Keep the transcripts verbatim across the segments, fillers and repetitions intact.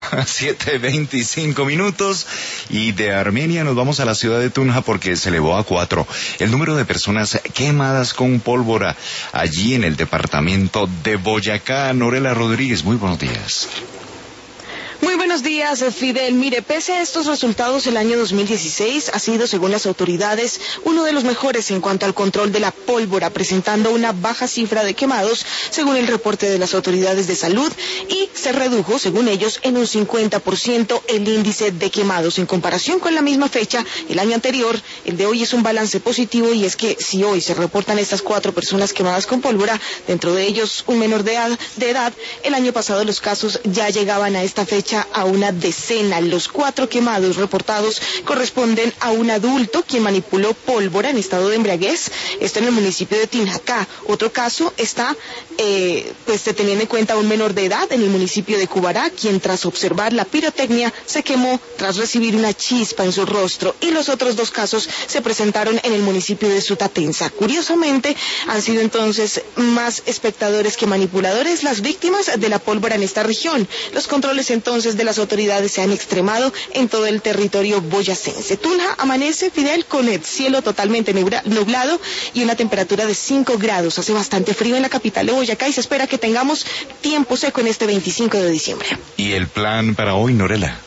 siete veinticinco minutos. Y de Armenia nos vamos a la ciudad de Tunja porque se elevó a cuatro el número de personas quemadas con pólvora allí en el departamento de Boyacá. Norela Rodríguez, muy buenos días. Muy buenos días, Fidel. Mire, pese a estos resultados, el año dos mil dieciséis ha sido, según las autoridades, uno de los mejores en cuanto al control de la pólvora, presentando una baja cifra de quemados, según el reporte de las autoridades de salud, y se redujo, según ellos, en un cincuenta por ciento el índice de quemados. En comparación con la misma fecha, el año anterior, el de hoy es un balance positivo, y es que si hoy se reportan estas cuatro personas quemadas con pólvora, dentro de ellos un menor de edad, de edad el año pasado los casos ya llegaban a esta fecha a una decena. Los cuatro quemados reportados corresponden a un adulto quien manipuló pólvora en estado de embriaguez, esto en el municipio de Tinjacá. Otro caso está, eh, pues teniendo en cuenta a un menor de edad en el municipio de Cubará, quien tras observar la pirotecnia se quemó tras recibir una chispa en su rostro, y los otros dos casos se presentaron en el municipio de Sutatenza. Curiosamente, han sido entonces más espectadores que manipuladores las víctimas de la pólvora en esta región. Los controles entonces de las autoridades se han extremado en todo el territorio boyacense. Tunja amanece, Fidel, con el cielo totalmente nublado y una temperatura de cinco grados. Hace bastante frío en la capital de Boyacá y se espera que tengamos tiempo seco en este veinticinco de diciembre. ¿Y el plan para hoy, Norela?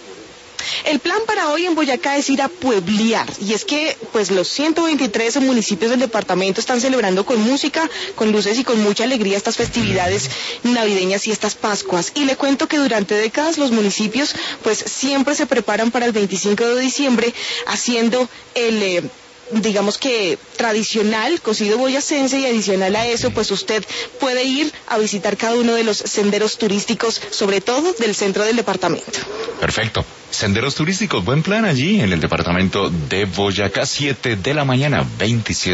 El plan para hoy en Boyacá es ir a pueblear, y es que pues los ciento veintitrés municipios del departamento están celebrando con música, con luces y con mucha alegría estas festividades navideñas y estas Pascuas. Y le cuento que durante décadas los municipios pues siempre se preparan para el veinticinco de diciembre haciendo el... Eh, digamos que tradicional cocido boyacense, y adicional a eso pues usted puede ir a visitar cada uno de los senderos turísticos, sobre todo del centro del departamento. Perfecto. Senderos turísticos, buen plan allí en el departamento de Boyacá. Siete de la mañana, veintisiete